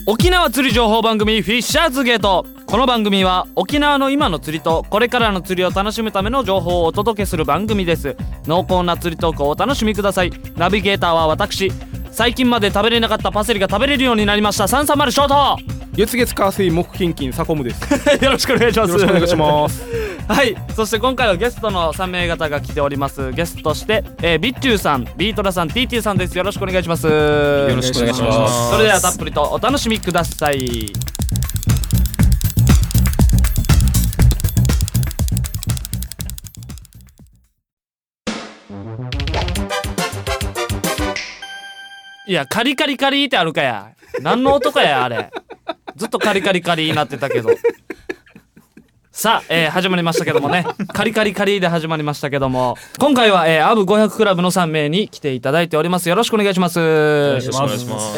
沖縄釣り情報番組フィッシャーズゲート。この番組は沖縄の今の釣りとこれからの釣りを楽しむための情報をお届けする番組です。濃厚な釣りトークをお楽しみください。ナビゲーターは私、最近まで食べれなかったパセリが食べれるようになりました330ショート。 月月火水木金金サコムですよろしくお願いします。 よろしくお願いしますはい、そして今回はゲストの3名方が来ております。ゲストとして、ビッチューさん、ビートラさん、TT さんです。よろしくお願いします。 よろしくお願いします。 それではたっぷりとお楽しみください。いや、カリカリカリってあるかや。何の音かやあれ。ずっとカリカリカリになってたけど。さあ、始まりましたけどもね、カリカリカリで始まりましたけども、今回は、アブ500クラブの3名に来ていただいております。よろしくお願いします。 よろしくお願いします。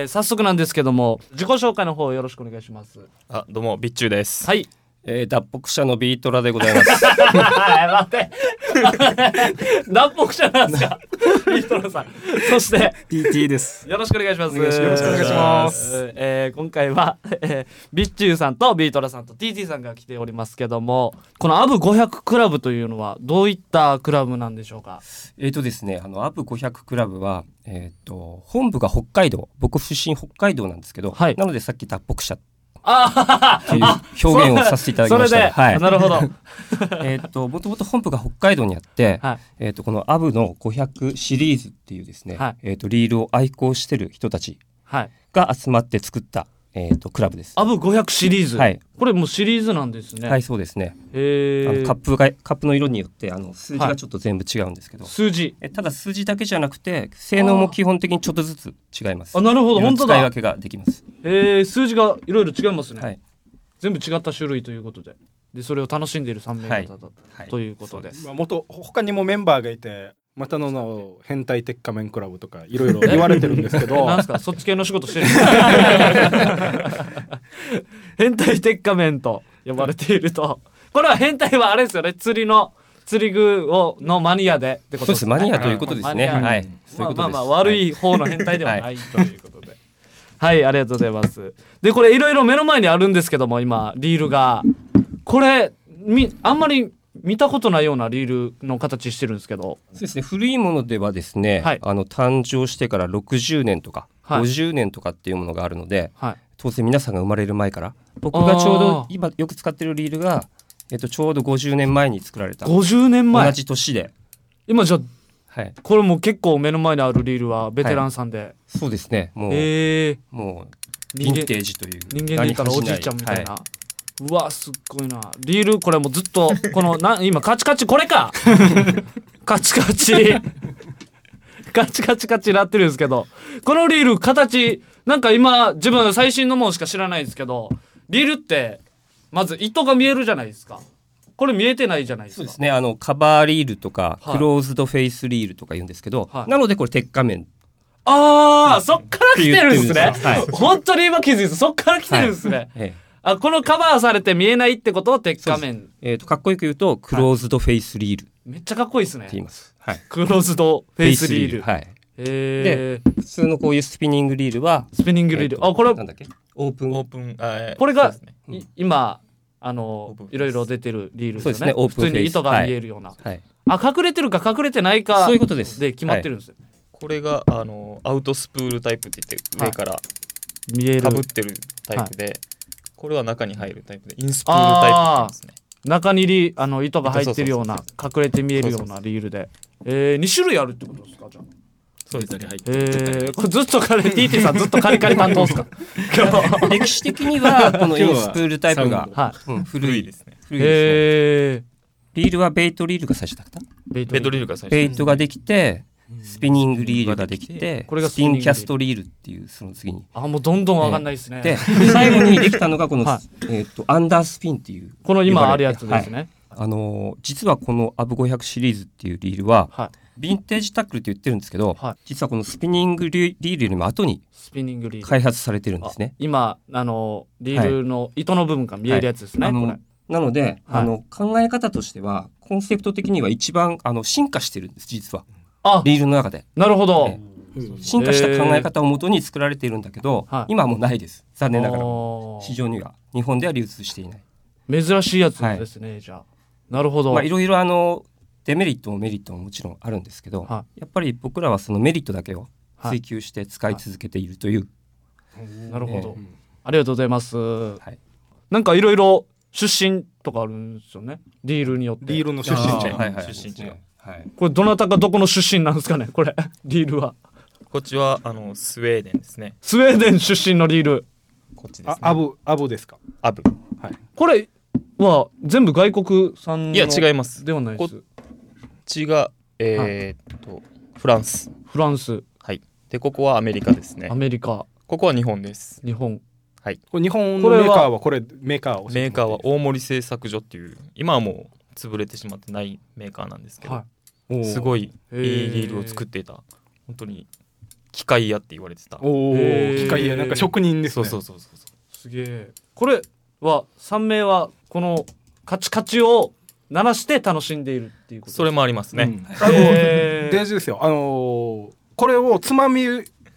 早速なんですけども、自己紹介の方よろしくお願いします。 どうもビッチューです。 はい。 脱北者のビートラでございます。 待って脱北者なんですかビートラさん。そして TT です。 よろしくお願いします。 よろしくお願いします。 今回は、ビッチューさんとビートラさんと TT さんが来ておりますけども、このアブ500クラブというのはどういったクラブなんでしょうか。 ですね、アブ500クラブは、本部が北海道、僕出身北海道なんですけど、 はい、 なのでさっき脱北者あという表現をさせていただきました。 それで、はい、なるほど。 もともと本部が北海道にあって、 はい、 このアブの500シリーズっていうですね、 はい、 リールを愛好してる人たちが集まって作った、クラブです。 アブ500シリーズ、 はい、 これもうシリーズなんですね。 はい、そうですね。カップの色によって数字がちょっと全部違うんですけど、 はい、数字ただ数字だけじゃなくて性能も基本的にちょっとずつ違います。 なるほど、本当だ。 使い分けができます。 数字がいろいろ違いますね、 はい、 全部違った種類ということで、それを楽しんでいる3名方だ、はい、ということです。 他にもメンバーがいて、またの変態鉄仮面クラブとかいろいろ言われてるんですけどなんすか、そっち系の仕事してる変態鉄仮面と呼ばれていると、これは変態はあれですよね、釣り具のマニアでってことですね。 そうです、マニアということですね。はい、 まあ悪い方の変態ではないということではい、ありがとうございます。で、これいろいろ目の前にあるんですけども、今リールがこれあんまり見たことないようなリールの形してるんですけど。 そうですね、古いものではですね、はい、誕生してから60年とか、はい、50年とかっていうものがあるので、はい、当然皆さんが生まれる前から、僕がちょうど今よく使ってるリールが、ちょうど50年前に作られた。 50年前、 同じ年で今じゃあ、 はい、これも結構目の前にあるリールはベテランさんで、はい、 そうですね、もうヴィンテージという人間で言ったらおじいちゃんみたいな、はい、うわすっごいなリール。これもずっとこの今カチカチ、これかカチカチカチカチカチなってるんですけど、このリール形なんか今自分最新のものしか知らないですけど、リールってまず糸が見えるじゃないですか。これ見えてないじゃないですか。 そうですね、カバーリールとか、はい、クローズドフェイスリールとか言うんですけど、はい、なのでこれ鉄仮面、 そっから来てるんですね、はい、本当に今気づいた、そっから来てるんですね、はい、このカバーされて見えないってことを鉄仮面、 かっこよく言うとクローズドフェイスリール、 めっちゃかっこいいですねって言います、はい、 クローズドフェイスリール、 はい、で普通のこういうスピニングリールはスピニングリール、これなんだっけ、オープン、 これが、ね、今いろいろ出てるリールですよね。 そうですね、オープンフェイス、 普通に糸が見えるような、 はい、 隠れてるか隠れてないか、 そういうことです。 で決まってるんですよ、はい、 これがアウトスプールタイプって言って上から見えるかぶってるタイプで、はい、これは中に入るタイプでインスプールタイプって言うんですね。 中に糸が入ってるような、隠れて見えるようなリールで、2種類あるってことですか。じゃあそうですね、 これずっとTT さんずっとカリカリ担当ですか歴史的にはこのインスプールタイプが、 古いですね。 リールはベイトリールが最初だった。 ベイトリールが最初、 ベイトができてスピニングリールができて、これがスピンキャストリールっていう、その次にもうどんどん分かんないですね、 で最後にできたのがこの、アンダースピンっていう、 この今あるやつですね、 はい、実はこのアブ500シリーズっていうリールは、はい、ヴィンテージタックルって言ってるんですけど、はい、実はこのスピニングリールよりも後に開発されてるんですね。 今リールの糸の部分が見えるやつですね、これなので、考え方としてはコンセプト的には一番進化してるんです、実はリールの中で。 なるほど、 進化した考え方をもとに作られているんだけど、今はもうないです。残念ながら市場には日本では流通していない珍しいやつですね、じゃあ。なるほど。 いろいろデメリットもメリットももちろんあるんですけど、やっぱり僕らはそのメリットだけを追求して使い続けているという、 なるほど、ありがとうございます。なんかいろいろ出身とかあるんですよね、リールによって。 リールの出身地、 出身地が、 これどなたがどこの出身なんですかね、これリールは。 こっちはスウェーデンですね。 スウェーデン出身のリール。 こっちですね。 アブですか。 アブ、 これは全部外国産の。 いや違います。 ではないです。 こっちがフランス。はい。でここはアメリカですね。 アメリカ。 ここは日本です。 日本。 はい。これ日本のメーカーはメーカーは大森製作所っていう今はもう潰れてしまってないメーカーなんですけど、すごいいいリールを作っていた本当に機械屋って言われてた。 機械屋なんか職人ですね。 そうすげえ。これは3名はこのカチカチを鳴らして楽しんでいるっていうことですか。 それもありますね。 大事ですよ。これをつまみ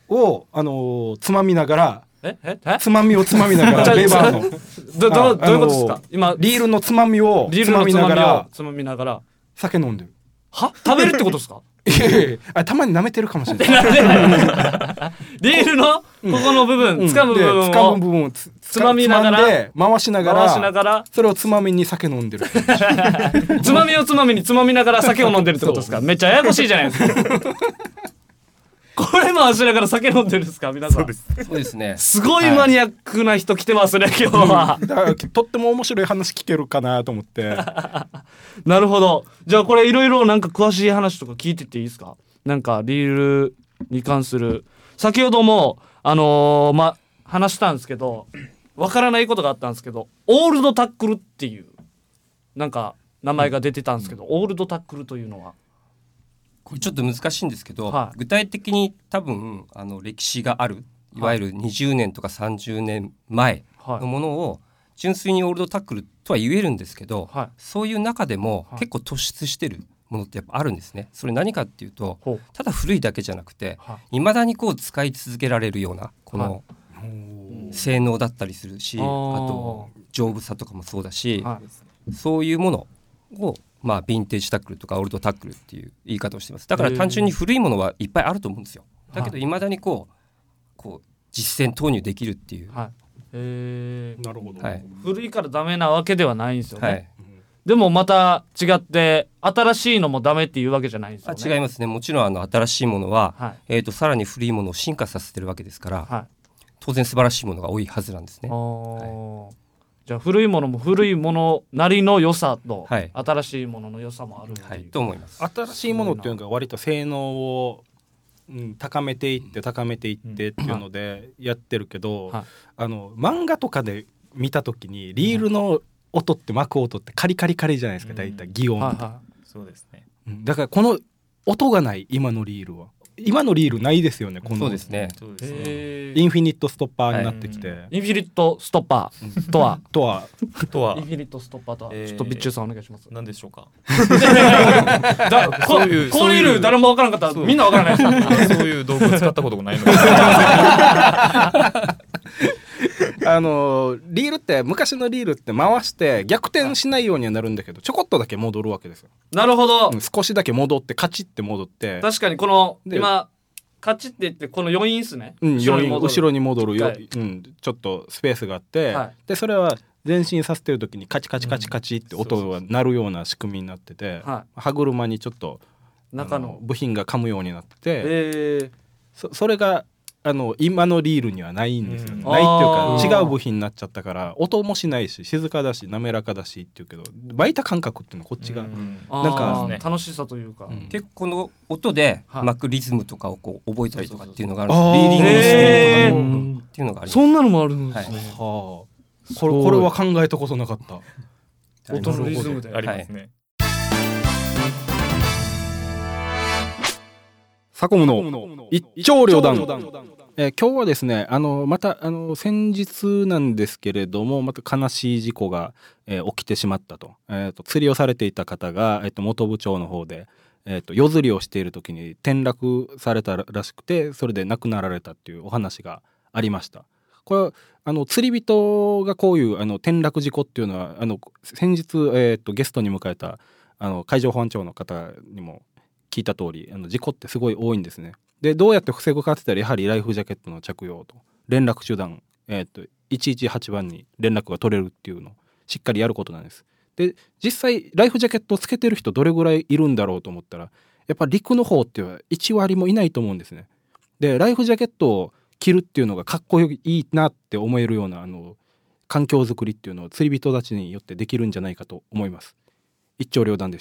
ながらつまみをつまみながらレバーのどういうことですか。今リールのつまみをつまみながら酒飲んでる。 は食べるってことですか。 たまに舐めてるかもしれない。 リールのここの部分、掴む部分をつまみながら回しながらそれをつまみに酒飲んでる。 つまみをつまみにつまみながら酒を飲んでるってことですか。めっちゃややこしいじゃないですか。これ回しながら酒飲んでるんですか皆さん。 そうですね。 すごいマニアックな人来てますね今日は。 だからとっても面白い話聞けるかなと思って。 なるほど。じゃあこれいろいろなんか詳しい話とか聞いてっていいですか。なんかリールに関する先ほども話したんですけどわからないことがあったんですけど、オールドタックルっていうなんか名前が出てたんですけど、オールドタックルというのはこれちょっと難しいんですけど、具体的に多分歴史があるいわゆる20年とか30年前のものを純粋にオールドタックルとは言えるんですけど、そういう中でも結構突出してるものってやっぱあるんですね。それ何かっていうと、ただ古いだけじゃなくて未だにこう使い続けられるようなこの性能だったりするし、あと丈夫さとかもそうだし、そういうものをヴィンテージタックルとかオールドタックルっていう言い方をしてます。だから単純に古いものはいっぱいあると思うんですよ。だけど未だにこう実践投入できるっていう、 なるほど、 古いからダメなわけではないんですよね。でもまた違って新しいのもダメっていうわけじゃないんですよね。 違いますね。もちろん新しいものは、さらに古いものを進化させてるわけですから、当然素晴らしいものが多いはずなんですね。 じゃあ古いものも古いものなりの良さと、新しいものの良さもあるっていう、 と思います。 新しいものっていうのが割と性能を、高めていってっていうのでやってるけど、漫画とかで見た時にリールの音って巻く音ってカリカリカリじゃないですか、大体擬音って、 そうですね。 だからこの音がない今のリールは今のリールないですよね。このそうですね。 インフィニットストッパーになってきて、 インフィニットストッパーとはインフィニットストッパーとは、ちょっと備中さんお願いします。 何でしょうか。 こういうルール誰もわからなかったらみんなわからないです。 そういう道具を使ったことがないので。 リールって昔のリールって回して逆転しないようにはなるんだけど、ちょこっとだけ戻るわけですよ。 なるほど、 少しだけ戻ってカチッて戻って、 確かにこの今カチッて言ってこの余韻ですね、 後ろに戻るよ、ちょっとスペースがあって、でそれは前進させてる時にカチカチカチカチって音が鳴るような仕組みになってて、歯車にちょっと中の部品が噛むようになってて、それが今のリールにはないんですよね。ないっていうか違う部品になっちゃったから、音もしないし静かだし滑らかだしっていうけど、巻いた感覚っていうのはこっちがなんか楽しさというか、 結構この音で巻くリズムとかをこう覚えたりとかっていうのがあるんです。リーディングのスピリットとかっていうのがあります。 そんなのもあるんですね。 これは考えたことなかった。 音のリズムでありますね。 サコムの一長両断。今日はですね、また先日なんですけれども、また悲しい事故が、起きてしまったと。釣りをされていた方が、本部町の方で、 夜釣りをしている時に転落されたらしくて、それで亡くなられたっていうお話がありました。これ釣り人がこういう転落事故っていうのは先日、ゲストに迎えた海上保安庁の方にも聞いた通り事故ってすごい多いんですね。でどうやって防ぐかって言ったらやはりライフジャケットの着用と連絡手段、118番に連絡が取れるっていうのをしっかりやることなんです。で実際ライフジャケットをつけてる人どれぐらいいるんだろうと思ったら、やっぱ陸の方っていうのは1割もいないと思うんですね。でライフジャケットを着るっていうのがかっこいいなって思えるような環境づくりっていうのを釣り人たちによってできるんじゃないかと思います。一長両断でした。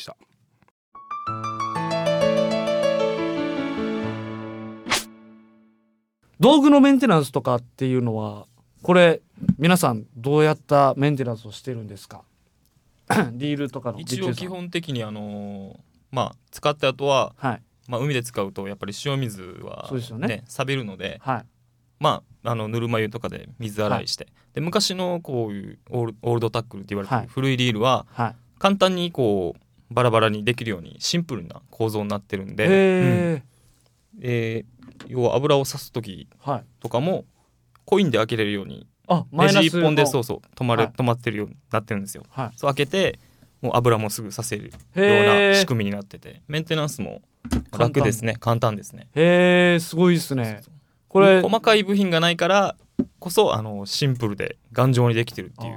道具のメンテナンスとかっていうのはこれ皆さんどうやったメンテナンスをしてるんですか？リールとかの一応基本的に使った後は、はい、海で使うとやっぱり塩水は、ね、錆びるので、はい、ぬるま湯とかで水洗いして、はい、で昔のこういうオールドタックルって言われてる古いリールは、はい、簡単にこうバラバラにできるようにシンプルな構造になってるんで、要は油を刺す時とかもコインで開けれるようにネジ1本で止まってるようになってるんですよ、はい、そう開けてもう油もすぐ刺せるような仕組みになってて、メンテナンスも楽ですね。簡単ですね。 すごいですね。 これ細かい部品がないからこそシンプルで頑丈にできてるっていう。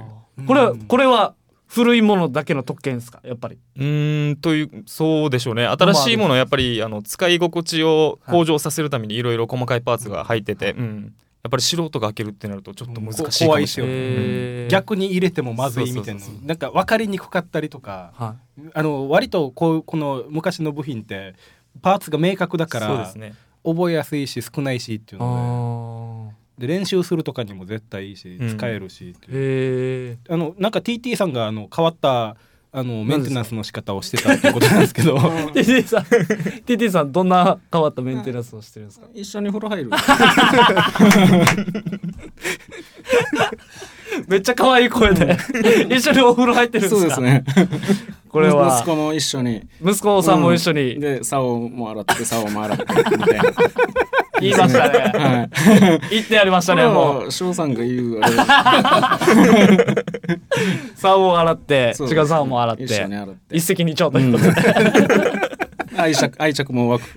これは古いものだけの特権ですか？やっぱりそうでしょうね。新しいものはやっぱり使い心地を向上させるためにいろいろ細かいパーツが入ってて、やっぱり素人が開けるってなるとちょっと難しいかもしれない。怖いですよ、逆に入れてもまずいみたいな、なんか分かりにくかったりとか、割とこの昔の部品ってパーツが明確だから、そうですね、覚えやすいし少ないしっていうので練習するとかにも絶対いいし使えるしっていう、なんか TT さんが変わったメンテナンスの仕方をしてたってことなんですけど TT さんどんな変わったメンテナンスをしてるんですか？ 一緒に風呂入るめっちゃ可愛い声で一緒にお風呂入ってるんですか？ そうですね。 これは息子も一緒に、 息子さんも一緒に、 で竿も洗って竿も洗ってみたいな言いましたね、はい、言ってやりましたね。もう翔さんが言う竿を洗って違う竿も洗って一緒に洗って一石二鳥ということで、 愛着も湧く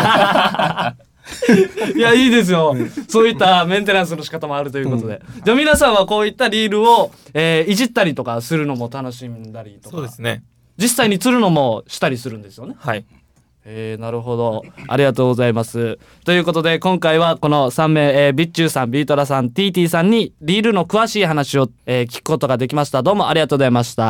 いやいいですよ、そういったメンテナンスの仕方もあるということで、じゃあ皆さんはこういったリールを、いじったりとかするのも楽しんだりとか、 そうですね、 実際に釣るのもしたりするんですよね。 はい、 なるほど、ありがとうございます。ということで今回はこの3名、ビッチューさん、ビートラさん、TT さんにリールの詳しい話を、聞くことができました。どうもありがとうございました。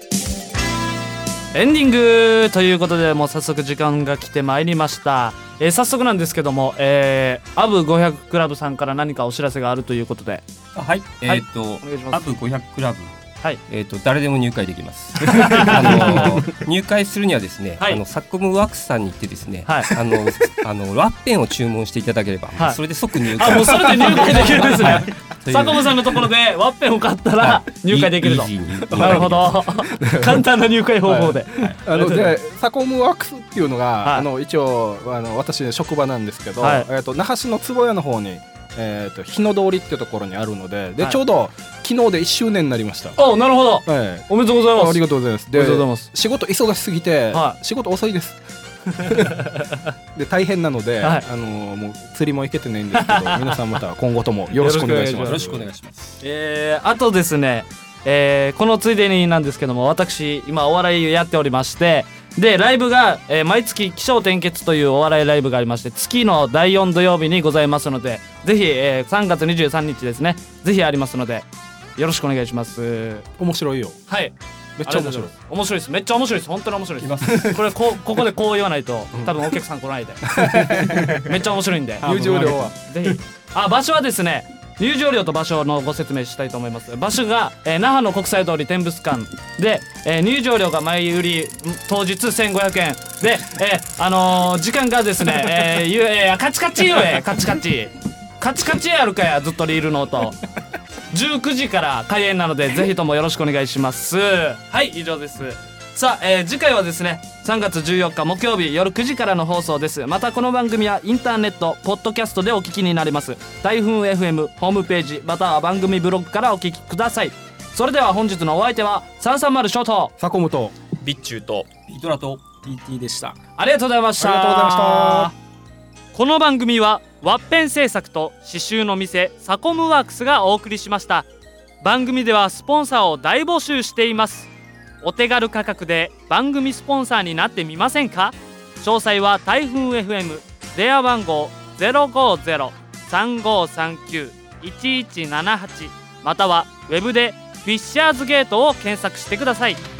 エンディングということでもう早速時間が来てまいりました。早速なんですけども、アブ500クラブさんから何かお知らせがあるということで。 はい、 お願いします。 アブ500クラブ、 はい、 誰でも入会できます入会するにはですね、はい、サッコムワークスさんに行ってですね、はい、ワッペンを注文していただければ、はい、それで即入会。 もうそれで入会できるんですねサッコムさんのところでワッペンを買ったら入会できると、なるほど簡単な入会方法で、 でサコムワークスっていうのが、一応私の職場なんですけど、那覇市の坪屋の方に日の通りっていうところにあるので、ちょうど昨日で1周年になりました。 なるほど、おめでとうございます。 ありがとうございます。 で、 仕事忙しすぎて、仕事遅いですで大変なので、もう釣りも行けてないんですけど皆さんまた今後ともよろしくお願いします。 よろしくお願いします。 あとですね、このついでになんですけども、私今お笑いをやっておりまして、でライブが、毎月起承転結というお笑いライブがありまして、月の第4土曜日にございますので、ぜひ、3月23日ですね、ぜひありますのでよろしくお願いします。 面白いよ。 はい、 めっちゃ面白い。 面白いです。めっちゃ面白いです。本当に面白いです。これここでこう言わないと多分お客さん来ないでめっちゃ面白いんで。 入場料はぜひ。場所はですね、入場料と場所のご説明したいと思います。場所が、那覇の国際通り天物館で、入場料が前売り当日1500円で、時間がですね、カチカチよ、カチカチカチカチやるかや、ずっとリールの音19時から開演なのでぜひともよろしくお願いします。はい、以上です。さあ、次回はですね、 3月14日木曜日夜9時からの放送です。またこの番組はインターネットポッドキャストでお聞きになれます。台風 FM ホームページまたは番組ブログからお聞きください。それでは本日のお相手は330ショートサコムとビッチューとイトラと TT でした。 ありがとうございました。 ありがとうございました。 この番組はワッペン製作と刺繍の店サコムワークスがお送りしました。番組ではスポンサーを大募集しています。お手軽価格で番組スポンサーになってみませんか？詳細は台風 FM 電話番号 050-3539-1178 またはウェブでフィッシャーズゲートを検索してください。